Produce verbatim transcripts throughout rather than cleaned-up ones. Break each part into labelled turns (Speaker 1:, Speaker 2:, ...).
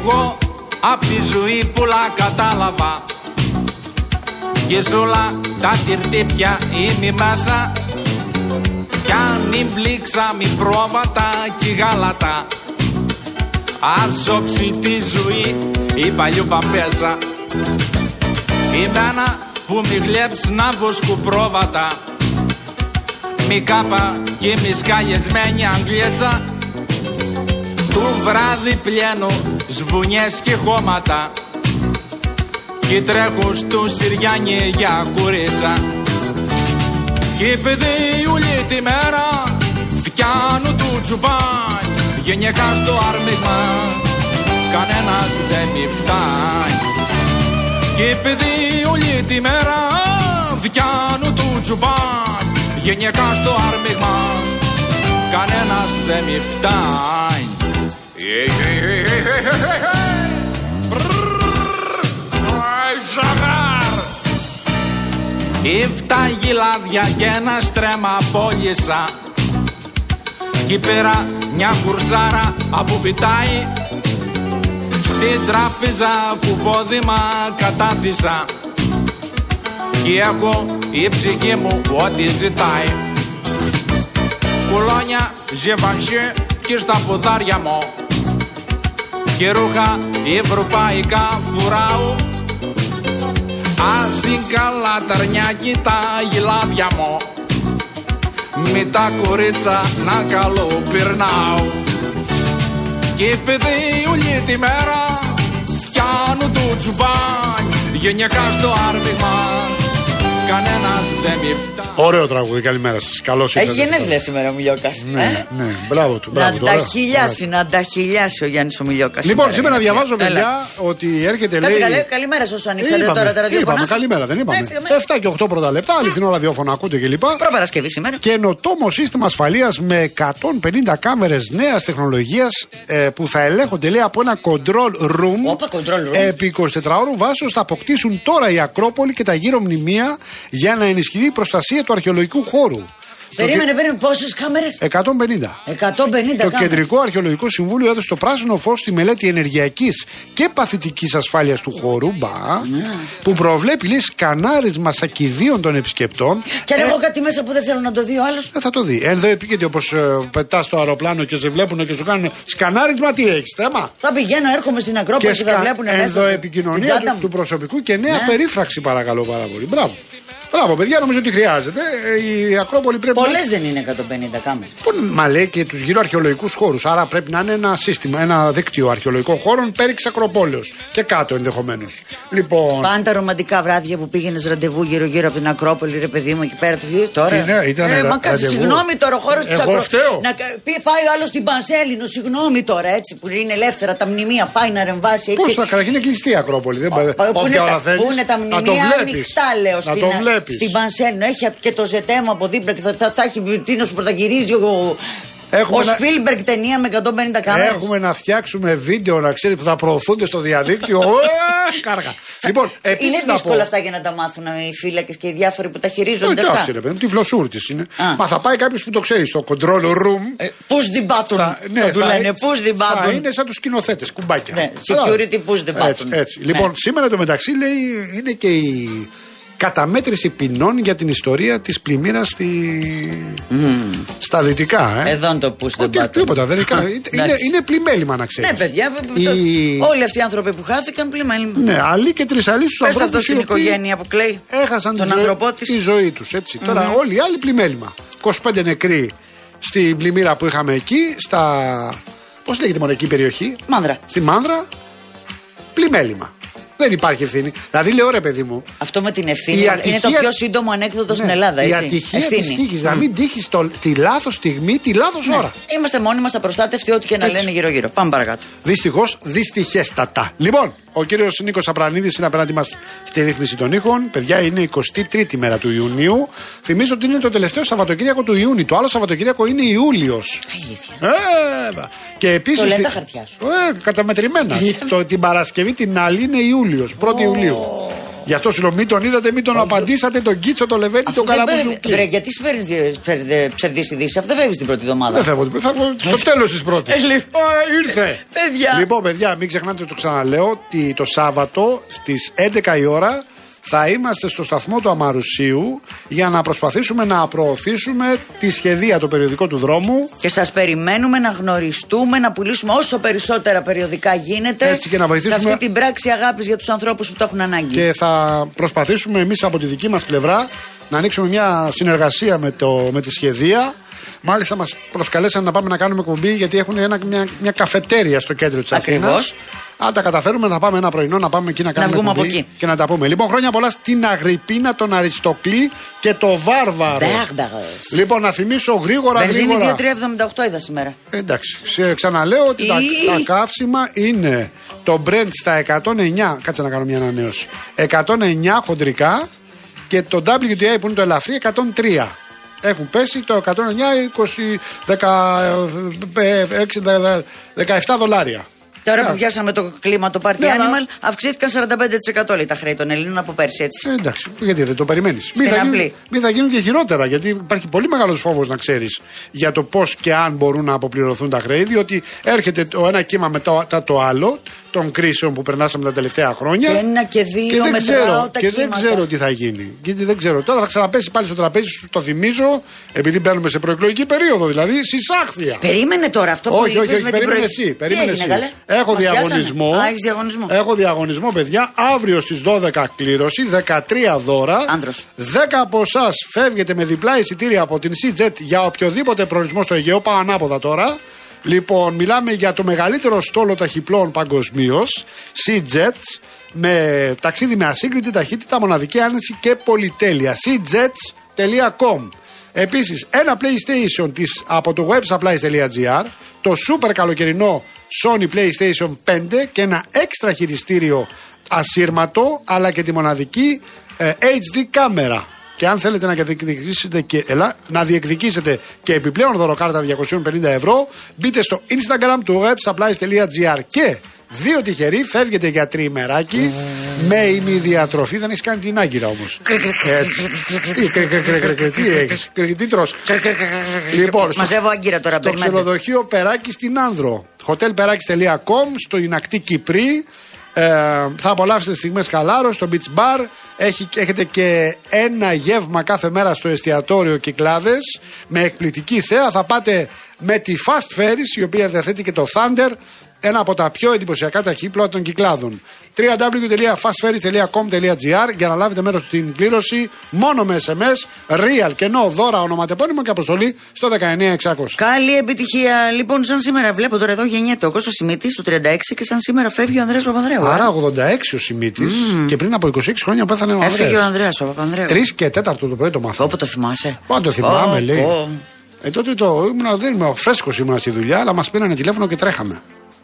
Speaker 1: εγώ απ' τη ζωή πουλά κατάλαβα. Και σ' όλα τα τυρτύπια είμαι μέσα. Κι αν μην πλήξα μη πρόβατα κι γάλατα. Ας όψει τη ζωή η παλιοπαπέσα. Εμένα που μη γλέψ να βοσκού πρόβατα. Μη κάπα και μη σκαλιασμένη αγγλίτσα. Του βράδυ πλένω σβουνιές και χώματα. Και τρέχω στο Συριάνι για κουρίτσα. Και επειδή όλη τη μέρα φτιάνω του τσουπάνι. Γενικά στο άρμιγμα κανένας δεν μη φτάνει. Και επειδή όλη τη μέρα φτιάνω του τσουπάνι. Γενικά στο άρμιγμα κανένας δεν μη φτάνει. Ήφτα γυλάδια και ένα στρέμμα απόλυσα. Κι πέρα μια κουρσάρα που πιτάει. Στην τράπεζα που πόδημα κατάθυσα. Κι έχω η ψυχή μου ό,τι ζητάει. Κουλόνια, ζεβανσί και στα ποδάρια μου. Και ρούχα ευρωπαϊκά φουράω. Ας είναι καλά τα αρνιάκι τα γυλάδια μου. Με τα κορίτσα να καλό περνάω. Και επειδή όλη τη μέρα φτιάνω το τσουπάνι. Γενικά στο άρμιγμα κανένας δεν μη φτάνει.
Speaker 2: Ωραίο τραγούδι, καλημέρα σας. Καλώς ήρθατε.
Speaker 3: Έχει γενέθλια σήμερα ο Μιλιόκας.
Speaker 2: Ναι, ναι, μπράβο του. Μπράβο,
Speaker 3: να, τα χιλιάσει, να τα χιλιάσει ο Γιάννης ο Μιλιόκας.
Speaker 2: Λοιπόν, σήμερα διαβάζω, παιδιά, ότι έρχεται, λέει.
Speaker 3: Κάτσε, καλημέρα σας, ανοίξατε τώρα τα ραδιοφωνά.
Speaker 2: Είπαμε, καλημέρα, δεν είπαμε. εφτά και οκτώ πρώτα λεπτά, αληθινό ραδιόφωνο ακούτε κλπ.
Speaker 3: Προπαρασκευή σήμερα.
Speaker 2: Καινοτόμο σύστημα ασφαλείας με εκατόν πενήντα κάμερες νέας τεχνολογίας ε, που θα ελέγχονται, λέει, από ένα control room.
Speaker 3: Όπα, control room.
Speaker 2: Επί εικοσιτετράωρου βάσεως θα αποκτήσουν τώρα η Ακρόπολη και τα γύρω μνημεία για να ενισχυθεί η προστασία του αρχαιολογικού χώρου.
Speaker 3: Περίμενε, το... περίμενε, πόσες κάμερες?
Speaker 2: εκατόν πενήντα.
Speaker 3: εκατόν πενήντα
Speaker 2: Το
Speaker 3: κάμερες.
Speaker 2: Κεντρικό Αρχαιολογικό Συμβούλιο έδωσε το πράσινο φως στη μελέτη ενεργειακής και παθητικής ασφάλειας του χώρου, μπα, yeah. που προβλέπει, λέει, σκανάρισμα σακιδίων των επισκεπτών.
Speaker 3: Και αν
Speaker 2: ε...
Speaker 3: έχω κάτι μέσα που δεν θέλω να το δει ο άλλος.
Speaker 2: Δεν θα το δει. Εν δε επίκειται όπως ε, πετάς το αεροπλάνο και σε βλέπουν και σου κάνουν σκανάρισμα, τι έχεις θέμα.
Speaker 3: Θα πηγαίνω, έρχομαι στην Ακρόπολη και, και θα βλέπουν μέσα.
Speaker 2: Ενδοεπικοινωνία του, του προσωπικού και νέα yeah. περίφραξη, παρακαλώ πάρα πολύ. Μπράβο. Μπράβο, παιδιά, νομίζω ότι χρειάζεται. Η Ακρόπολη πρέπει.
Speaker 3: Πολλές να... δεν είναι εκατόν πενήντα κάμερες.
Speaker 2: Μα λέει και τους γύρω αρχαιολογικούς χώρους. Άρα πρέπει να είναι ένα σύστημα, ένα δίκτυο αρχαιολογικών χώρων πέριξ Ακροπόλεως. Και κάτω ενδεχομένως. Λοιπόν.
Speaker 3: Πάντα ρομαντικά βράδια που πήγαινες ραντεβού γύρω-γύρω από την Ακρόπολη, ρε παιδί μου, εκεί πέρα. Τώρα.
Speaker 2: Τι, ναι, ήταν
Speaker 3: ε, μα κάτσε, συγγνώμη τώρα, ο χώρος της Ακρόπολης. Να πάει ο άλλος στην Πανσέλινο, συγγνώμη τώρα, έτσι που είναι ελεύθερα τα μνημεία, πάει να ρεμβάσει εκεί.
Speaker 2: Πώς θα καταρχήν είναι κλειστή η Ακρόπολη. Δεν πάει.
Speaker 3: Πού είναι τα μνημεία ανοιχτά, λέω.
Speaker 2: Να το βλέπει.
Speaker 3: Στην Πανσέλινο έχει και το ζετέμο από δίπλα και θα, θα, θα έχει τι να σου πρωταγυρίζει ο, ο Σπίλμπεργκ να... ταινία με εκατόν πενήντα κάμερες.
Speaker 2: Έχουμε να φτιάξουμε βίντεο, να ξέρει, που θα προωθούνται στο διαδίκτυο. Κάργα. Λοιπόν,
Speaker 3: είναι δύσκολα πω... αυτά για να τα μάθουν οι φύλακες και οι διάφοροι που τα χειρίζονται.
Speaker 2: Όχι, όχι, ρε παιδί, τη φλωσούρτη είναι. Α. Μα θα πάει κάποιο που το ξέρει στο control room.
Speaker 3: Ε, push the button. Θα, ναι, θα, λένε, push the button.
Speaker 2: Θα είναι σαν τους σκηνοθέτες, κουμπάκια.
Speaker 3: Ναι, security push the button.
Speaker 2: Έτσι, έτσι. Ναι. Λοιπόν, σήμερα το μεταξύ, λέει, είναι και η καταμέτρηση ποινών για την ιστορία της πλημμύρας στη... mm. στα δυτικά. Ε.
Speaker 3: Εδώ είναι το push the button.
Speaker 2: Τίποτα, δεν είναι, είναι, είναι πλημέλημα, να ξέρεις.
Speaker 3: Ναι, παιδιά, η... όλοι αυτοί οι άνθρωποι που χάθηκαν πλημέλημα.
Speaker 2: Ναι, αλλοί και τρισαλείς στους ανθρώπους.
Speaker 3: Πες αυτό στην οικογένεια που κλαίει.
Speaker 2: Έχασαν
Speaker 3: τον άνθρωπό της.
Speaker 2: Τη ζωή τους, έτσι. Mm-hmm. Τώρα όλοι οι άλλοι πλημέλημα. είκοσι πέντε νεκροί στην πλημμύρα που είχαμε εκεί, στα... πώς λέγεται μόνο εκεί η περιοχή?
Speaker 3: Μάνδρα.
Speaker 2: Στη Μάνδρα, πλημέλημα. Δεν υπάρχει ευθύνη. Δηλαδή, λέω, ρε παιδί μου.
Speaker 3: Αυτό με την ευθύνη ατυχία... είναι το πιο σύντομο ανέκδοτο ναι, στην Ελλάδα. Έτσι.
Speaker 2: Η ατυχία τη τύχη. Mm. Να μην τύχει στη λάθος στιγμή, τη λάθος ναι. ώρα.
Speaker 3: Είμαστε μόνοι μας απροστάτευτοι, ό,τι και να έτσι λένε γύρω-γύρω. Πάμε παρακάτω.
Speaker 2: Δυστυχώς, δυστυχέστατα. Λοιπόν, ο κύριος Νίκος Απρανίδης είναι απέναντι μας στη ρύθμιση των ήχων. Παιδιά, είναι η εικοστή τρίτη μέρα του Ιουνίου. Θυμίζω ότι είναι το τελευταίο Σαββατοκύριακο του Ιούνιου. Το άλλο Σαββατοκύριακο είναι Ιούλιος.
Speaker 3: Αλήθεια.
Speaker 2: Ε, και επίσης.
Speaker 3: Το λένε τα χαρτιά σου.
Speaker 2: Ε, καταμετρημένα. το, την Παρασκευή την άλλη είναι Ιούλιος, πρώτη oh. Ιουλίου. Γι' αυτό σου λέω, μην τον είδατε, μην τον απαντήσατε, τον Κίτσο, τον Λεβέντη, τον Καραμπουζουκλή.
Speaker 3: Βρε, γιατί παίρνει ψευδείς ειδήσεις, αυτό δεν φεύγει την πρώτη εβδομάδα.
Speaker 2: Δεν φεύγω, φεύγω στο τέλος της πρώτης. Ήρθε. Λοιπόν, παιδιά, μην ξεχνάτε, το ξαναλέω, ότι το Σάββατο στις έντεκα η ώρα θα είμαστε στο σταθμό του Αμαρουσίου για να προσπαθήσουμε να προωθήσουμε τη σχεδία, το περιοδικό του δρόμου.
Speaker 3: Και σας περιμένουμε να γνωριστούμε, να πουλήσουμε όσο περισσότερα περιοδικά γίνεται.
Speaker 2: Έτσι, και να βοηθήσουμε
Speaker 3: σε αυτή την πράξη αγάπης για τους ανθρώπους που το έχουν ανάγκη.
Speaker 2: Και θα προσπαθήσουμε εμείς από τη δική μας πλευρά να ανοίξουμε μια συνεργασία με, το, με τη σχεδία. Μάλιστα μας προσκαλέσαν να πάμε να κάνουμε εκπομπή, γιατί έχουν ένα, μια, μια καφετέρια στο κέντρο της Αθήνας. Αν τα καταφέρουμε, θα πάμε ένα πρωινό να πάμε εκεί να κάνουμε
Speaker 3: να
Speaker 2: εκπομπή
Speaker 3: από εκεί.
Speaker 2: Και να τα πούμε. Λοιπόν, χρόνια πολλά στην Αγρυπίνα, τον Αριστοκλή και το Βάρβαρο.
Speaker 3: Μπέρνταγος.
Speaker 2: Λοιπόν, να θυμίσω γρήγορα.
Speaker 3: Βενζίνη
Speaker 2: γρήγορα.
Speaker 3: δύο τρία εβδομήντα οκτώ είδα σήμερα.
Speaker 2: Εντάξει, σε ξαναλέω ότι τα, τα καύσιμα είναι το Brent στα εκατόν εννιά. Κάτσε να κάνω μια ανανέωση. εκατόν εννιά χοντρικά και το ντάμπλιου τι άι που είναι το ελαφρύ εκατόν τρία. Έχουν πέσει το εκατόν εννιά, είκοσι, δεκαέξι, δεκαεπτά δολάρια.
Speaker 3: Τώρα που πιάσαμε το κλίμα, το Party Animal, αυξήθηκαν σαράντα πέντε τοις εκατό λέει τα χρέη των Ελλήνων από πέρσι, έτσι.
Speaker 2: Ε, εντάξει, γιατί δεν το περιμένεις. Μην θα, γίνουν, μην θα γίνουν και χειρότερα, γιατί υπάρχει πολύ μεγάλος φόβος να ξέρεις για το πώς και αν μπορούν να αποπληρωθούν τα χρέη, διότι έρχεται το ένα κύμα μετά το άλλο των κρίσεων που περνάσαμε τα τελευταία χρόνια.
Speaker 3: Και ένα και δύο
Speaker 2: και δεν
Speaker 3: μετράω
Speaker 2: ξέρω,
Speaker 3: τα
Speaker 2: και
Speaker 3: κύματα.
Speaker 2: δεν ξέρω τι θα γίνει. Γιατί δεν ξέρω. Τώρα θα ξαναπέσει πάλι στο τραπέζι, σου το θυμίζω, επειδή μπαίνουμε σε προεκλογική περίοδο, δηλαδή συσάχθεια.
Speaker 3: Περίμενε τώρα αυτό που
Speaker 2: όχι, όχι,
Speaker 3: είπες
Speaker 2: όχι,
Speaker 3: με
Speaker 2: περίμενε
Speaker 3: την
Speaker 2: εσύ. Περίμενε
Speaker 3: έγινε,
Speaker 2: εσύ.
Speaker 3: Καλέ?
Speaker 2: Έχω διαγωνισμό.
Speaker 3: Α, έχεις διαγωνισμό.
Speaker 2: Έχω διαγωνισμό, παιδιά. Αύριο στις δώδεκα κλήρωση, δεκατρία δώρα.
Speaker 3: Άνδρος.
Speaker 2: δέκα από εσάς φεύγετε με διπλά εισιτήρια από την SeaJet για οποιοδήποτε προορισμό στο Αιγαίο. Πάω ανάποδα τώρα. Λοιπόν, μιλάμε για το μεγαλύτερο στόλο ταχυπλών παγκοσμίως, SeaJet, με ταξίδι με ασύγκριτη ταχύτητα, μοναδική άνεση και πολυτέλεια. SeaJets τελεία com. Επίσης, ένα PlayStation της, από το websupplies τελεία gr, το super καλοκαιρινό Sony PlayStation πέντε και ένα έξτρα χειριστήριο ασύρματο, αλλά και τη μοναδική ε, έιτς ντι κάμερα. Και αν θέλετε να διεκδικήσετε και, ελά, να διεκδικήσετε και επιπλέον δωροκάρτα διακόσια πενήντα ευρώ, μπείτε στο Instagram του websupplies τελεία gr και δύο τυχεροί φεύγετε για τριημεράκι mm. με ημιδιατροφή. Δεν έχεις κάνει την άγκυρα όμως. Τι έχεις, τι τρως. Λοιπόν,
Speaker 3: μαζεύω άγκυρα τώρα.
Speaker 2: Στο ξενοδοχείο Περάκη στην Άνδρο, hotel perάκης τελεία com, στο Ινακτή Κυπρή. Ε, θα απολαύσετε στιγμές χαλάρωσης στο beach bar. Έχει, έχετε και ένα γεύμα κάθε μέρα στο εστιατόριο Κυκλάδες με εκπληκτική θέα. Θα πάτε με τη Fast Ferries, η οποία διαθέτει και το Thunder, ένα από τα πιο εντυπωσιακά ταχύπλοα των Κυκλάδων. double-u double-u double-u τελεία fast ferries τελεία com τελεία gr για να λάβετε μέρος στην κλήρωση μόνο με ες εμ ες, real, κενό, δώρα, ονοματεπώνυμο και αποστολή στο δεκαεννιά εξακόσια.
Speaker 3: Καλή επιτυχία. Λοιπόν, σαν σήμερα βλέπω τώρα εδώ γεννιέται ο Κώστας Σιμίτης του τριάντα έξι και σαν σήμερα φεύγει ο Ανδρέας Παπανδρέου.
Speaker 2: Άρα ογδόντα έξι ο Σιμίτης mm. και πριν από είκοσι έξι χρόνια πέθανε ο Ανδρέας.
Speaker 3: Έφυγε ο Ανδρέας ο Παπανδρέου.
Speaker 2: Τρεις και τέταρτο το πρωί το μάθαμε.
Speaker 3: Όπου το θυμάσαι.
Speaker 2: Πάντα το θυμάμαι,
Speaker 3: oh,
Speaker 2: λέει.
Speaker 3: Oh.
Speaker 2: Ε, τότε το ήμουν, δεν ήμουν φρέσκος ήμουν στη δουλειά, αλλά μας πήρανε τηλέφωνο και τρέχαμε.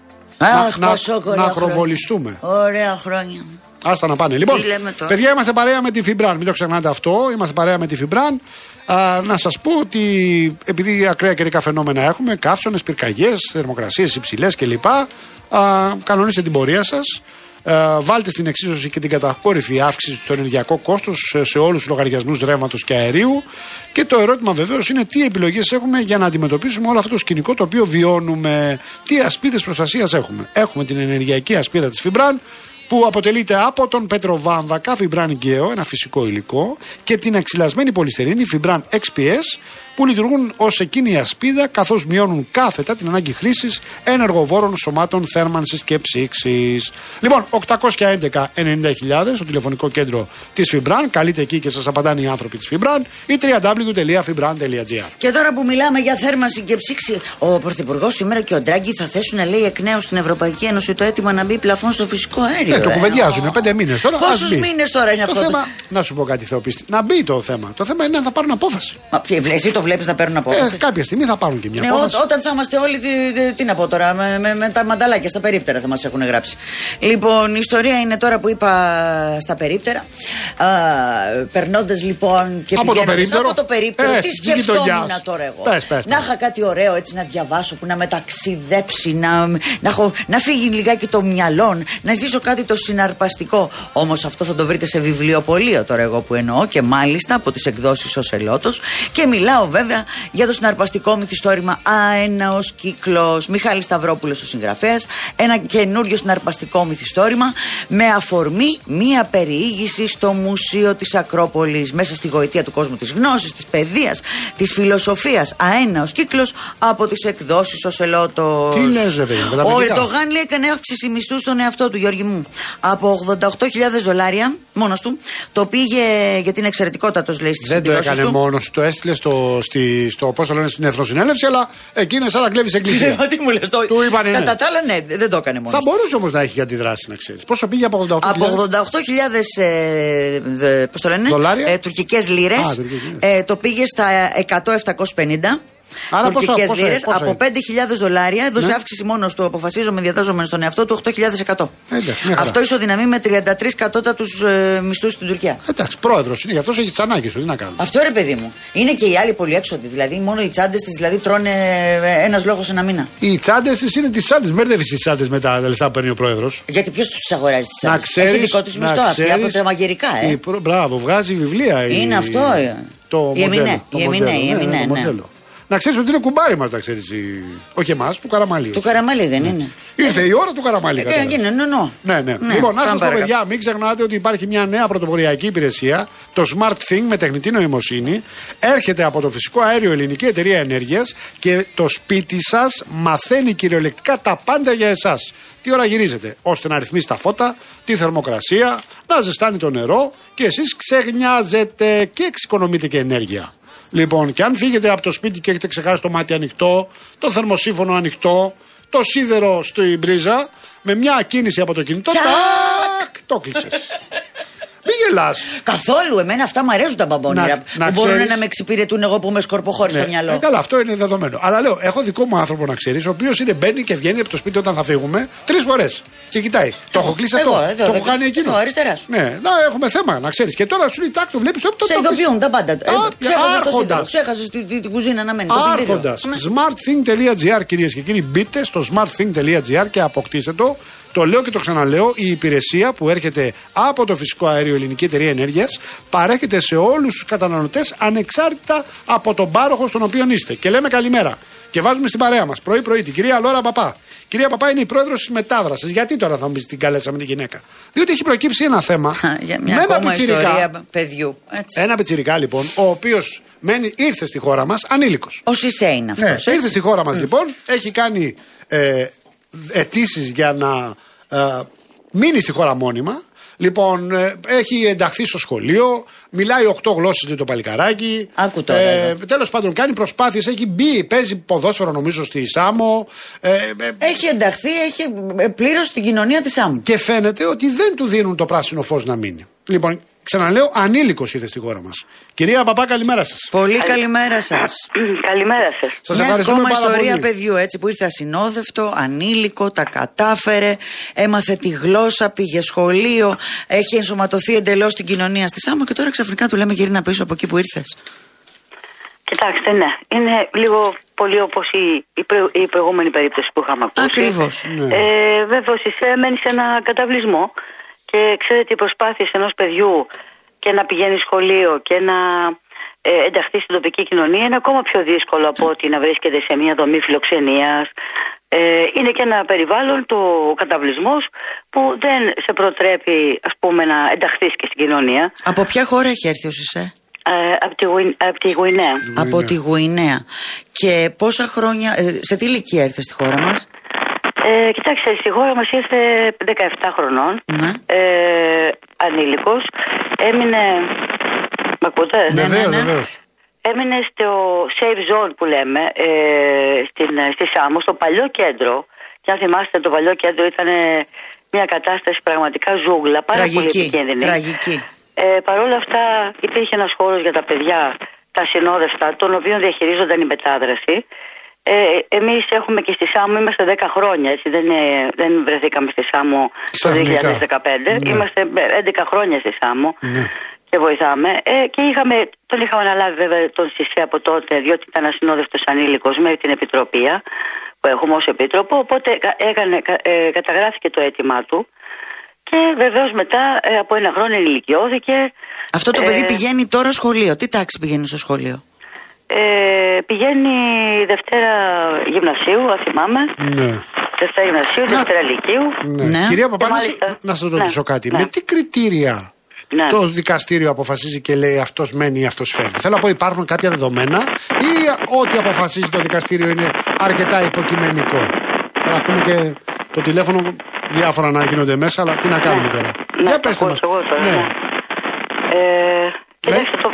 Speaker 3: Αχ,
Speaker 2: να,
Speaker 3: να,
Speaker 2: να ακροβολιστούμε.
Speaker 3: Ωραία χρόνια.
Speaker 2: Άστα να πάνε. Λοιπόν, παιδιά, είμαστε παρέα με τη Φιμπράν. Μην το ξεχνάτε αυτό. Είμαστε παρέα με τη Φιμπράν. Α, να σας πω ότι επειδή ακραία καιρικά φαινόμενα έχουμε, καύσονες, πυρκαγιές, θερμοκρασίες υψηλές κλπ. Α, κανονίστε την πορεία σας. Α, βάλτε στην εξίσωση και την κατακόρυφη αύξηση στο ενεργειακό κόστος σε όλους τους λογαριασμούς ρεύματος και αερίου. Και το ερώτημα βεβαίως είναι τι επιλογές έχουμε για να αντιμετωπίσουμε όλο αυτό το σκηνικό το οποίο βιώνουμε. Τι ασπίδες προστασίας έχουμε. Έχουμε την ενεργειακή ασπίδα της Φιμπράν, που αποτελείται από τον πετροβάμβακα Φιμπράν Γκαίο, ένα φυσικό υλικό, και την εξυλασμένη πολυστερίνη Φιμπράν εξ πι ες, που λειτουργούν ως εκείνη η ασπίδα, καθώς μειώνουν κάθετα την ανάγκη χρήσης ενεργοβόρων σωμάτων θέρμανσης και ψήξης. Λοιπόν, οκτακόσια έντεκα ενενήντα χιλιάδες, το τηλεφωνικό κέντρο της Φιμπράν. Καλείτε εκεί και σας απαντάνε οι άνθρωποι της Φιμπράν, ή double-u double-u double-u τελεία fibran τελεία gr.
Speaker 3: Και τώρα που μιλάμε για θέρμανση και ψήξη, ο Πρωθυπουργός σήμερα και ο Ντράγκη θα θέσουν, λέει, εκ νέου στην Ευρωπαϊκή Ένωση το αίτημα να μπει πλαφόν στο φυσικό αέριο.
Speaker 2: Ε, το κουβεντιάζουν πέντε μήνες τώρα.
Speaker 3: Πόσους μήνες τώρα είναι
Speaker 2: το
Speaker 3: αυτό?
Speaker 2: Θέμα, το... Να σου πω κάτι, Θεοπίστη. Να μπει το θέμα. Το θέμα είναι να θα πάρουν απόφαση.
Speaker 3: Μα εσύ το βλέπεις να παίρνουν απόφαση?
Speaker 2: Ε, κάποια στιγμή θα πάρουν και μια
Speaker 3: ναι,
Speaker 2: απόφαση.
Speaker 3: Ό, όταν θα είμαστε όλοι, τι, τι, τι να πω τώρα, με, με, με τα μανταλάκια στα περίπτερα θα μας έχουν γράψει. Λοιπόν, η ιστορία είναι τώρα που είπα στα περίπτερα. περνώντας λοιπόν και
Speaker 2: από το περίπτερο,
Speaker 3: από το περίπτερο
Speaker 2: ε,
Speaker 3: τι σκεφτόμουν τώρα εγώ.
Speaker 2: Πες, πες,
Speaker 3: να είχα κάτι ωραίο έτσι να διαβάσω, που να με ταξιδέψει, να, να, έχω, να φύγει λιγάκι το μυαλό, να ζήσω κάτι το συναρπαστικό. Όμως αυτό θα το βρείτε σε βιβλιοπωλείο τώρα εγώ που εννοώ, και μάλιστα από τις εκδόσεις ως Ελότος. Και μιλάω βέβαια για το συναρπαστικό μυθιστόρημα Αέναος Κύκλος. Μιχάλης Σταυρόπουλος ο συγγραφέας. Ένα καινούριο συναρπαστικό μυθιστόρημα με αφορμή μία περιήγηση στο Μουσείο της Ακρόπολης, μέσα στη γοητεία του κόσμου της γνώσης, της παιδείας, της φιλοσοφίας. Αέναος Κύκλος από τις εκδόσεις ως Ελότος.
Speaker 2: Τι λες, ρε παιδί,
Speaker 3: ο Ερντογάν λέει έκανε αύξηση μισθού στον εαυτό του, Γιώργη μου, από ογδόντα οκτώ χιλιάδες δολάρια μόνος του. Το πήγε για την εξαιρετικότατος, λέει, στις επιδόσεις του.
Speaker 2: Δεν το έκανε μόνος, το έστειλε στο, στη, στο πώς το λένε, στην Εθνοσυνέλευση, αλλά εκεί είναι σαν να κλέβεις εκκλησία.
Speaker 3: Τι μου λες, το,
Speaker 2: του είπανε,
Speaker 3: κατά τα άλλα, ναι, δεν το έκανε μόνος.
Speaker 2: Θα μπορούσε όμως να έχει για αντιδράσει, να ξέρεις. Πόσο πήγε από ογδόντα οκτώ χιλιάδες?
Speaker 3: Από ογδόντα οκτώ χιλιάδες ε, πώς το λένε, ε, τουρκικές λίρες. Α, ε, το πήγε στα εκατό με επτακόσιες πενήντα. Τουρκικές λίρες, από πέντε χιλιάδες δολάρια έδωσε, ναι, αύξηση μόνος του, αποφασίζομαι, διατάζομαι στον εαυτό του, οκτώ χιλιάδες εκατό. Αυτό ισοδυναμεί με τριάντα τρεις κατώτατους ε, μισθούς στην Τουρκία.
Speaker 2: Εντάξει, πρόεδρος είναι, γι' αυτό έχει τσανάκι σου, τι να κάνουμε.
Speaker 3: Αυτό, ρε παιδί μου. Είναι και οι άλλοι πολύ έξοδοι. Δηλαδή, μόνο οι τσάντες της δηλαδή τρώνε ένας λόγος ένα μήνα.
Speaker 2: Οι τσάντες της είναι τις τσάντες. Μπέρδευε τις τσάντες με τα λεφτά που παίρνει ο πρόεδρος.
Speaker 3: Γιατί ποιος τους αγοράζει τις τσάντες?
Speaker 2: Έχει
Speaker 3: δικό τους μισθό, αυτή από τα μαγειρικά, ε.
Speaker 2: Προ... Μπράβο, βγάζει βιβλία.
Speaker 3: Είναι η... αυτό. Το η Εμινέ. Η Εμινέ, ναι.
Speaker 2: Να ξέρεις ότι είναι κουμπάρι μας, να ξέρεις. Όχι εμάς, του Καραμαλή.
Speaker 3: Του Καραμαλή δεν είναι.
Speaker 2: Ήρθε η ώρα του Καραμαλή.
Speaker 3: Ε, γίνει, ναι,
Speaker 2: ναι, ναι. ναι. Λοιπόν, να σας πω, παιδιά, μην ξεχνάτε ότι υπάρχει μια νέα πρωτοποριακή υπηρεσία, το Smart Thing με τεχνητή νοημοσύνη. Έρχεται από το φυσικό αέριο Ελληνική Εταιρεία Ενέργειας και το σπίτι σας μαθαίνει κυριολεκτικά τα πάντα για εσάς. Τι ώρα γυρίζετε, ώστε να ρυθμίσει τα φώτα, τη θερμοκρασία, να ζεστάνει το νερό και εσείς ξεγνιάζετε και εξοικονομείτε και ενέργεια. Λοιπόν, και αν φύγετε από το σπίτι και έχετε ξεχάσει το μάτι ανοιχτό, το θερμοσύφωνο ανοιχτό, το σίδερο στην πρίζα, με μια κίνηση από το κινητό, τάκ, το κλείσες. Μην γελάς.
Speaker 3: Καθόλου, εμένα αυτά μου αρέσουν τα μπαμπόνιρα. Που να μπορούν ξέρεις... να με εξυπηρετούν εγώ που είμαι σκορποχώρη, ναι, στο μυαλό.
Speaker 2: Ε, καλά, αυτό είναι δεδομένο. Αλλά λέω, έχω δικό μου άνθρωπο να ξέρεις, ο οποίος είναι μπαίνει και βγαίνει από το σπίτι όταν θα φύγουμε τρεις φορές. Και κοιτάει. Το έχω κλείσει αυτό. Το έχω κάνει εκείνο.
Speaker 3: Εγώ, αριστερά σου.
Speaker 2: Ναι, να έχουμε θέμα, να ξέρεις. Και τώρα σου λέει τάκ, το βλέπεις.
Speaker 3: Σε ειδοποιούν τα πάντα.
Speaker 2: Άρχοντας.
Speaker 3: Ξέχασες την κουζίνα να μένει.
Speaker 2: Άρχοντας. smartthing.gr, κυρίες και κύριοι, μπείτε στο smartthing.gr και αποκτήστε το. Το λέω και το ξαναλέω, η υπηρεσία που έρχεται από το φυσικό αέριο Ελληνική Εταιρεία Ενέργειας παρέχεται σε όλους τους καταναλωτές ανεξάρτητα από τον πάροχο στον οποίο είστε. Και λέμε καλημέρα. Και βάζουμε στην παρέα μας πρωί-πρωί την κυρία Λόρα Παπά. Κυρία Παπά είναι η πρόεδρος της Μετάδρασης. Γιατί τώρα θα μου την καλέσαμε τη γυναίκα? Διότι έχει προκύψει ένα θέμα.
Speaker 3: Για μια με ένα πιτσιρικά παιδιού. Έτσι.
Speaker 2: Ένα πιτσιρικά λοιπόν, ο οποίος μένει, ήρθε στη χώρα μας ανήλικος.
Speaker 3: Ο Σισέ είναι αυτός.
Speaker 2: Ναι, ήρθε στη χώρα μας mm. λοιπόν, έχει κάνει ε, αιτήσεις για να ε, μείνει στη χώρα μόνιμα. Λοιπόν, ε, έχει ενταχθεί στο σχολείο, μιλάει οκτώ γλώσσες το παλικαράκι.
Speaker 3: Άκου τώρα.
Speaker 2: Ε, τέλος πάντων, κάνει προσπάθειες, έχει μπει, παίζει ποδόσφαιρο νομίζω στη Σάμο. Ε, ε,
Speaker 3: έχει ενταχθεί, έχει πλήρως στην κοινωνία της Σάμο.
Speaker 2: Και φαίνεται ότι δεν του δίνουν το πράσινο φως να μείνει. Λοιπόν, ξαναλέω, ανήλικος ήρθε στη χώρα μας. Κυρία Παπά, καλημέρα σας.
Speaker 3: Πολύ καλημέρα σας.
Speaker 4: Καλημέρα σας.
Speaker 2: Σας
Speaker 3: Μια
Speaker 2: ευχαριστούμε
Speaker 3: ακόμα
Speaker 2: πάρα
Speaker 3: ιστορία
Speaker 2: πολύ.
Speaker 3: παιδιού έτσι που ήρθε ασυνόδευτο, ανήλικο, τα κατάφερε, έμαθε τη γλώσσα, πήγε σχολείο, έχει ενσωματωθεί εντελώς στην κοινωνία στη Σάμο και τώρα ξαφνικά του λέμε γυρίνα πίσω από εκεί που ήρθες.
Speaker 4: Κοιτάξτε, ναι, είναι λίγο πολύ όπως η, η, προ, η προηγούμενη περίπτωση που είχαμε ακούσει.
Speaker 3: Ακριβώς.
Speaker 4: Ναι. Ε, Βέβαια, εσύ μένει σε ένα καταβλισμό και ξέρετε οι προσπάθειες ενός παιδιού και να πηγαίνει σχολείο και να ε, ενταχθεί στην τοπική κοινωνία είναι ακόμα πιο δύσκολο από ότι να βρίσκεται σε μια δομή φιλοξενίας. Ε, είναι και ένα περιβάλλον, το καταβλισμός, που δεν σε προτρέπει, ας πούμε, να ενταχθείς και στην κοινωνία.
Speaker 3: Από ποια χώρα έχει έρθει ο Σισέ?
Speaker 4: Ε, από, τη, από τη Γουινέα.
Speaker 3: Από τη Γουινέα. Και πόσα χρόνια, ε, σε τι ηλικία ήρθε στη χώρα μας?
Speaker 4: Ε, κοιτάξτε, στη χώρα μας ήρθε δεκαεπτά χρονών, mm. ε, ανήλικος, έμεινε, μ' ακούτε?
Speaker 3: Ναι, ναι, ναι.
Speaker 4: Έμεινε στο safe zone που λέμε, ε, στην, στη Σάμο, στο παλιό κέντρο, και αν θυμάστε το παλιό κέντρο ήταν μια κατάσταση πραγματικά ζούγκλα, πάρα τραγική, πολύ επικίνδυνη.
Speaker 3: Τραγική.
Speaker 4: Ε, Παρ' όλα αυτά υπήρχε ένας χώρος για τα παιδιά, τα συνόδευτα, τον οποίο διαχειρίζονταν η μετάδραση. Ε, εμείς έχουμε και στη Σάμο, είμαστε δέκα χρόνια, έτσι, δεν, ε, δεν βρεθήκαμε στη Σάμο το δύο χιλιάδες δεκαπέντε, ναι. Είμαστε έντεκα χρόνια στη Σάμο, ναι. και βοηθάμε. Ε, και είχαμε, τον είχαμε αναλάβει βέβαια τον ΣΥΣΕ από τότε, διότι ήταν ασυνόδευτος ανήλικος με την επιτροπία που έχουμε ως επίτροπο. Οπότε έκανε, ε, καταγράφηκε το αίτημά του. Και βεβαίως μετά ε, από ένα χρόνο ενηλικιώθηκε. Αυτό
Speaker 3: το παιδί ε, πηγαίνει τώρα σχολείο. Τι τάξη πηγαίνει στο σχολείο?
Speaker 4: Ε, πηγαίνει Δευτέρα Γυμνασίου, αν θυμάμαι.
Speaker 2: Ναι.
Speaker 4: Δευτέρα Γυμνασίου,
Speaker 2: να,
Speaker 4: Δευτέρα Λυκείου.
Speaker 2: Ναι. Ναι. Κυρία Παπά, μάλιστα, να σας ρωτήσω ναι, κάτι. Ναι. Με τι κριτήρια ναι. το δικαστήριο αποφασίζει και λέει αυτός μένει ή αυτός φεύγει? Θέλω να πω, υπάρχουν κάποια δεδομένα ή ό,τι αποφασίζει το δικαστήριο είναι αρκετά υποκειμενικό? Να πούμε και το τηλέφωνο, διάφορα να γίνονται μέσα, αλλά τι να κάνουμε ναι. τώρα.
Speaker 4: Ναι,
Speaker 2: για πέστε μας.
Speaker 4: Εγώ τώρα, ναι.
Speaker 2: ναι.
Speaker 4: Ε, κοιτάξτε, το,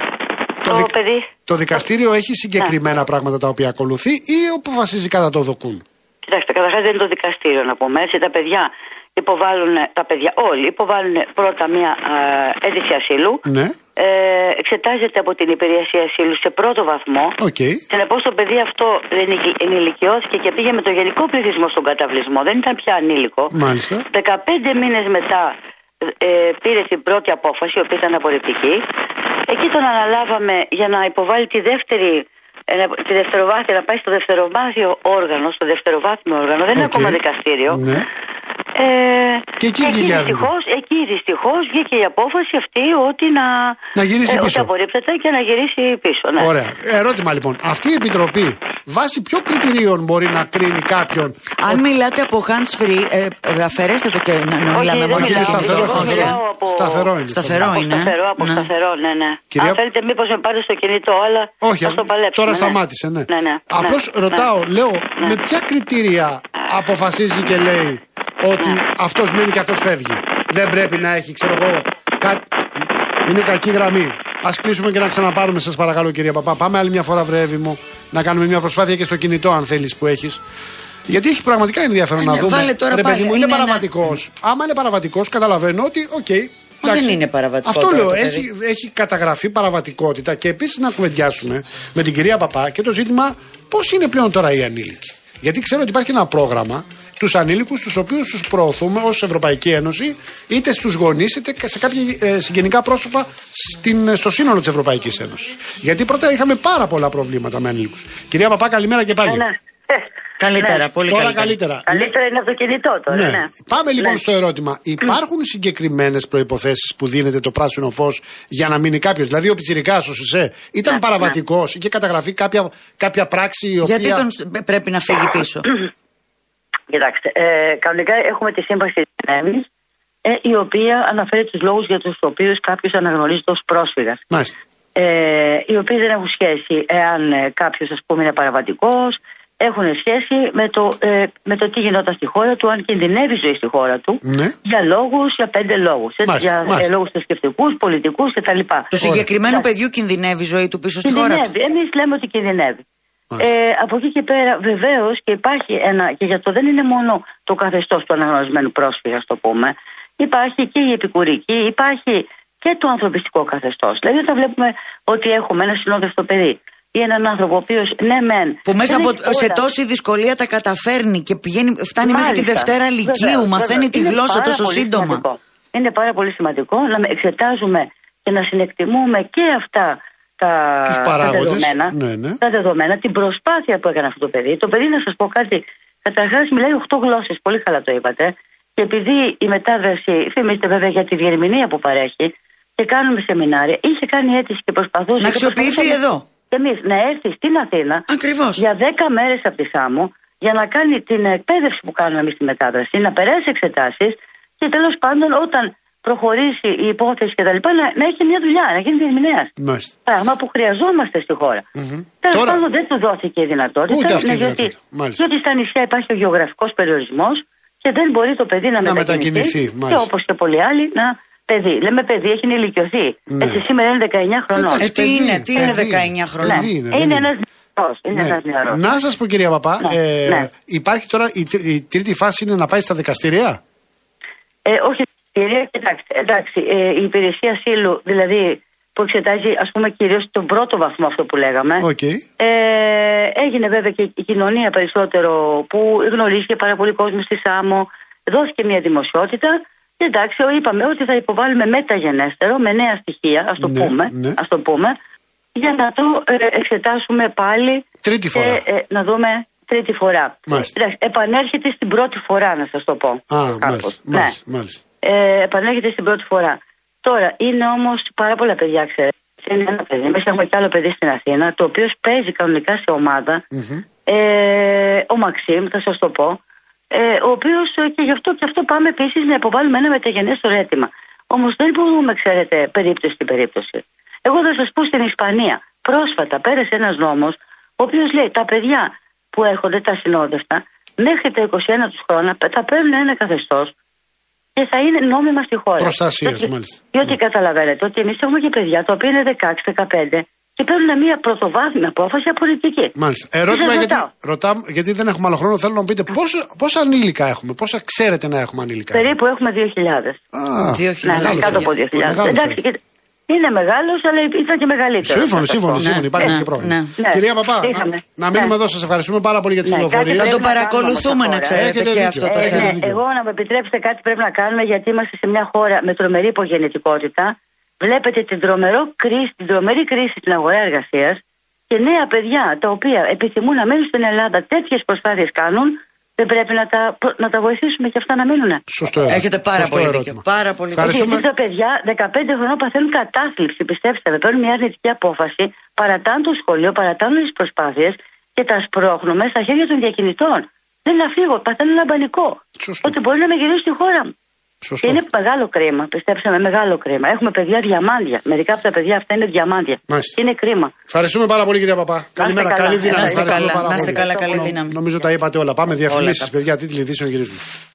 Speaker 2: το,
Speaker 4: το,
Speaker 2: δικ...
Speaker 4: παιδί...
Speaker 2: το δικαστήριο έχει συγκεκριμένα ναι. πράγματα τα οποία ακολουθεί ή αποφασίζει κατά το δοκούν?
Speaker 4: Κοιτάξτε, καταρχάς δεν είναι το δικαστήριο να πούμε έτσι. Τα παιδιά υποβάλλουν, τα παιδιά όλοι υποβάλλουν πρώτα μια ε, αίτηση ασύλου.
Speaker 2: Ναι.
Speaker 4: Ε, εξετάζεται από την υπηρεσία ασύλου σε πρώτο βαθμό.
Speaker 2: Okay.
Speaker 4: Συνεπώς το παιδί αυτό ενηλικιώθηκε και πήγε με το γενικό πληθυσμό στον καταβλισμό. Δεν ήταν πια ανήλικο.
Speaker 2: Μάλιστα.
Speaker 4: δεκαπέντε μήνες μετά ε, πήρε την πρώτη απόφαση, η οποία ήταν απορριπτική. Εκεί τον αναλάβαμε για να υποβάλει τη δεύτερη, ε, τη δευτεροβάθμια, να πάει στο δευτεροβάθμιο όργανο, στο δευτεροβάθμιο όργανο. Δεν okay. είναι ακόμα δικαστήριο.
Speaker 2: Ναι.
Speaker 4: Ε,
Speaker 2: και εκεί,
Speaker 4: εκεί, δυστυχώς, εκεί δυστυχώς βγήκε η απόφαση αυτή ότι να,
Speaker 2: να γυρίσει
Speaker 4: ε,
Speaker 2: πίσω.
Speaker 4: Ότι απορρίπτεται και να γυρίσει πίσω. Ναι.
Speaker 2: Ωραία. Ερώτημα λοιπόν. Αυτή η επιτροπή βάσει ποιων κριτηρίων μπορεί να κρίνει κάποιον?
Speaker 3: Αν ότι... μιλάτε από hands free, ε, ε, αφαιρέστε το και να, να μιλάμε μόνο για
Speaker 2: σταθερό. Σταθερό είναι.
Speaker 3: Σταθερό είναι.
Speaker 4: Από σταθερό, από ναι. σταθερό, ναι, ναι.
Speaker 2: Κυρία...
Speaker 4: Αν θέλετε, μήπως με πάρει στο κινητό, αλλά
Speaker 2: όχι,
Speaker 4: θα το παλέψουμε.
Speaker 2: Τώρα
Speaker 4: ναι.
Speaker 2: σταμάτησε, ναι.
Speaker 4: ναι, ναι
Speaker 2: Απλώς
Speaker 4: ναι,
Speaker 2: ρωτάω,
Speaker 4: ναι.
Speaker 2: λέω,
Speaker 4: ναι.
Speaker 2: με ποια κριτήρια αποφασίζει και λέει ότι ναι. αυτός μένει και αυτός φεύγει? Δεν πρέπει να έχει, ξέρω εγώ, κα... είναι κακή γραμμή. Ας κλείσουμε και να ξαναπάρουμε, σας παρακαλώ, κυρία Παπά. Πάμε άλλη μια φορά, βρε Εύη μου, να κάνουμε μια προσπάθεια και στο κινητό, αν θέλεις, που έχεις. Γιατί έχει πραγματικά ενδιαφέρον να δούμε.
Speaker 3: Βάλε τώρα
Speaker 2: ρε
Speaker 3: πάλι,
Speaker 2: παιδί μου, είναι, είναι παραβατικός. Ένα... Άμα είναι παραβατικός, καταλαβαίνω ότι, οκ. Okay,
Speaker 3: δεν είναι παραβατικό.
Speaker 2: Αυτό λέω. Έχει, έχει καταγραφεί παραβατικότητα και επίσης να κουβεντιάσουμε με την κυρία Παπά και το ζήτημα πώς είναι πλέον τώρα οι ανήλικοι. Γιατί ξέρω ότι υπάρχει ένα πρόγραμμα τους ανήλικους, τους οποίους τους προωθούμε ως Ευρωπαϊκή Ένωση, είτε στους γονείς είτε σε κάποια ε, συγγενικά πρόσωπα στην, στο σύνολο της Ευρωπαϊκής Ένωσης. Γιατί πρώτα είχαμε πάρα πολλά προβλήματα με ανήλικους. Κυρία Παπά, καλημέρα και πάλι.
Speaker 4: Ναι.
Speaker 3: Καλύτερα,
Speaker 4: ναι.
Speaker 3: πολύ
Speaker 2: τώρα
Speaker 3: καλύτερα.
Speaker 2: καλύτερα.
Speaker 4: Καλύτερα είναι από το κινητό τώρα. Ναι.
Speaker 2: Ναι. Πάμε λοιπόν
Speaker 4: ναι.
Speaker 2: στο ερώτημα. Υπάρχουν συγκεκριμένες προϋποθέσεις που δίνεται το πράσινο φως για να μείνει κάποιος? Δηλαδή ο πιτσιρικάς ο ΣΥΣΕ ήταν ναι. παραβατικός, είχε καταγραφεί κάποια, κάποια πράξη η οποία...
Speaker 3: Γιατί τον πρέπει να φύγει πίσω?
Speaker 4: Κοιτάξτε, ε, κανονικά έχουμε τη σύμβαση της Γενέβης, ε, η οποία αναφέρει τους λόγους για τους οποίους κάποιος αναγνωρίζεται ως πρόσφυγας.
Speaker 2: Μάλιστα.
Speaker 4: Ε, οι οποίοι δεν έχουν σχέση εάν ε, κάποιος, ας πούμε, είναι παραβατικός, έχουν σχέση με το, ε, με το τι γινόταν στη χώρα του, αν κινδυνεύει η ζωή στη χώρα του,
Speaker 2: ναι.
Speaker 4: για λόγους, για πέντε λόγους. Έτσι, για ε, λόγους θρησκευτικούς, πολιτικούς κτλ.
Speaker 3: Το συγκεκριμένου παιδιού κινδυνεύει η ζωή του πίσω στη χώρα του?
Speaker 4: Εμείς λέμε ότι κινδυνεύει. Ε, από εκεί και πέρα, βεβαίως, και υπάρχει ένα, και γι' αυτό δεν είναι μόνο το καθεστώς του αναγνωρισμένου πρόσφυγα, το πούμε. Υπάρχει και η επικουρική, υπάρχει και το ανθρωπιστικό καθεστώς. Δηλαδή, όταν βλέπουμε ότι έχουμε ένα συνόδευτο παιδί ή έναν άνθρωπο ο οποίος, ναι, μεν.
Speaker 3: Που μέσα από, σε
Speaker 4: όλα.
Speaker 3: τόση δυσκολία τα καταφέρνει και πηγαίνει, φτάνει
Speaker 4: Μάλιστα,
Speaker 3: μέχρι τη Δευτέρα Λυκείου, μαθαίνει τη γλώσσα τόσο σύντομα.
Speaker 4: Σημαντικό. Είναι πάρα πολύ σημαντικό να εξετάζουμε και να συνεκτιμούμε και αυτά. Τα, τα, δεδομένα,
Speaker 2: ναι, ναι.
Speaker 4: τα δεδομένα, την προσπάθεια που έκανε αυτό το παιδί. Το παιδί, να σας πω κάτι, καταρχάς μιλάει οκτώ γλώσσες, πολύ καλά το είπατε. Και επειδή η μετάδραση, θυμίστε βέβαια για τη διερμηνία που παρέχει, και κάνουμε σεμινάρια, είχε κάνει αίτηση και προσπαθούσε.
Speaker 3: Να αξιοποιηθεί εδώ.
Speaker 4: Εμείς να έρθει στην Αθήνα.
Speaker 3: Ακριβώς.
Speaker 4: Για δέκα μέρες από τη Σάμο, για να κάνει την εκπαίδευση που κάνουμε εμείς στη μετάδραση, να περάσει εξετάσεις και τέλος πάντων όταν προχωρήσει η υπόθεση και τα λοιπά, να, να έχει μια δουλειά, να γίνει διερμηνέας. Πράγμα που χρειαζόμαστε στη χώρα. Mm-hmm. Τέλος Τώρα... πάντων δεν του δόθηκε η δυνατότητα.
Speaker 2: Ούτε αυτή η
Speaker 4: διότι, διότι στα νησιά υπάρχει ο γεωγραφικός περιορισμός και δεν μπορεί το παιδί να, να μετακινηθεί. Και όπως και πολλοί άλλοι να παιδί. Λέμε παιδί, έχει ενηλικιωθεί. Ναι. Έτσι σήμερα είναι δεκαεννιά χρονών.
Speaker 3: Ε, τι είναι, τι είναι δεκαεννιά χρονών.
Speaker 4: Ναι. Είναι, είναι ένας νεαρός. Είναι
Speaker 2: ναι.
Speaker 4: ένας νεαρός.
Speaker 2: Να σας πω, κυρία Παπά, ναι. Ε, ναι. υπάρχει τώρα η, η τρίτη φάση είναι να πάει στα δικαστήρια.
Speaker 4: Ε, όχι. Κοιτάξτε, εντάξει, ε, η υπηρεσία ασύλου, δηλαδή που εξετάζει, ας πούμε, κυρίως τον πρώτο βαθμό, αυτό που λέγαμε.
Speaker 2: Okay.
Speaker 4: Ε, έγινε βέβαια και η κοινωνία περισσότερο που γνωρίζει και πάρα πολύ κόσμο στη Σάμο. Δόθηκε μια δημοσιότητα Και εντάξει, είπαμε ότι θα υποβάλουμε μεταγενέστερο, με νέα στοιχεία, ας το,
Speaker 2: ναι,
Speaker 4: πούμε,
Speaker 2: ναι.
Speaker 4: ας το πούμε, για να το ε, εξετάσουμε πάλι.
Speaker 2: Τρίτη φορά.
Speaker 4: Και ε, να δούμε τρίτη φορά. Εντάξει, επανέρχεται στην πρώτη φορά, να σας το πω.
Speaker 2: Α, μάλιστα,
Speaker 4: ναι.
Speaker 2: μάλιστα, μάλιστα.
Speaker 4: Ε, επανέρχεται στην πρώτη φορά. Τώρα, είναι όμως πάρα πολλά παιδιά, ξέρετε. Είναι ένα παιδί. Εμείς έχουμε κι άλλο παιδί στην Αθήνα, το οποίο παίζει κανονικά σε ομάδα. Mm-hmm. Ε, ο Μαξίμ, θα σας το πω. Ε, ο οποίος και γι' αυτό και αυτό πάμε επίσης να υποβάλουμε ένα μεταγενέστερο αίτημα. Όμως δεν μπορούμε, ξέρετε, περίπτωση στην περίπτωση. Εγώ θα σας πω, στην Ισπανία πρόσφατα πέρασε ένας νόμος, ο οποίος λέει τα παιδιά που έρχονται, τα συνόδευτα, μέχρι τα είκοσι ένα τους χρόνια θα παίρνουν ένα καθεστώς και θα είναι νόμιμα στη χώρα.
Speaker 2: Προστασίας, μάλιστα.
Speaker 4: Διότι mm. καταλαβαίνετε ότι εμείς έχουμε και παιδιά τα οποία είναι δεκαέξι δεκαπέντε και παίρνουν μια πρωτοβάθμια απόφαση πολιτική.
Speaker 2: Μάλιστα. Ερώτημα, γιατί, ρωτά, γιατί δεν έχουμε άλλο χρόνο, θέλω να μου πείτε πόσο, πόσα ανήλικα έχουμε, πόσα ξέρετε να έχουμε ανήλικα.
Speaker 4: Περίπου έχουμε δύο χιλιάδες.
Speaker 2: Α,
Speaker 3: δύο χιλιάδες.
Speaker 4: Ναι, κάτω από δύο χιλιάδες. Εντάξει, και, είναι μεγάλος, αλλά ήταν και μεγαλύτερος.
Speaker 2: Σύμφωνο, σύμφωνο, σύμφωνο. Υπάρχει
Speaker 3: ναι,
Speaker 2: και πρόβλημα.
Speaker 3: ναι,
Speaker 4: ναι.
Speaker 2: Κυρία Παπά, να, να μείνουμε ναι. εδώ. Σας ευχαριστούμε πάρα πολύ για τις
Speaker 4: ναι,
Speaker 2: πληροφορίες.
Speaker 3: Θα το παρακολουθούμε, να ξέρετε, και αυτό το
Speaker 4: ε,
Speaker 3: θέμα.
Speaker 4: Ναι, εγώ να με επιτρέψετε κάτι πρέπει να κάνουμε, γιατί είμαστε σε μια χώρα με τρομερή υπογεννητικότητα. Βλέπετε την, τρομερό κρίση, την τρομερή κρίση στην αγορά εργασίας και νέα παιδιά τα οποία επιθυμούν να μείνουν στην Ελλάδα, τέτοιες προσπάθειες κάνουν. Δεν πρέπει να τα, να τα βοηθήσουμε και αυτά να μείνουν.
Speaker 2: Σωστό ερώτημα.
Speaker 3: Έχετε πάρα
Speaker 2: Σωστό
Speaker 3: πολύ δίκιο. Πάρα πολύ δίκιο.
Speaker 4: Γιατί τα παιδιά δεκαπέντε χρονών παθαίνουν κατάθλιψη, πιστέψτε με. Παίρνουν μια αρνητική απόφαση, παρατάνε το σχολείο, παρατάνε τις προσπάθειες και τα σπρώχνουμε στα χέρια των διακινητών. Δεν να φύγω, παθαίνουν ένα πανικό.
Speaker 2: Σωστό.
Speaker 4: Ότι μπορεί να με γυρίσει στη χώρα μου.
Speaker 2: Σωστό.
Speaker 4: Και είναι μεγάλο κρίμα, πιστέψτε με, μεγάλο κρίμα. Έχουμε παιδιά διαμάντια. Μερικά από τα παιδιά αυτά είναι διαμάντια.
Speaker 2: Μάλιστα.
Speaker 4: Είναι κρίμα.
Speaker 2: Ευχαριστούμε πάρα πολύ, κυρία Παπά. Καλημέρα, καλή δύναμη.
Speaker 3: Να είστε καλά, καλή δύναμη.
Speaker 2: Νομίζω τα είπατε όλα. Πάμε διαφημίσεις, παιδιά, τίτλοι ειδήσεων, γυρίζουμε.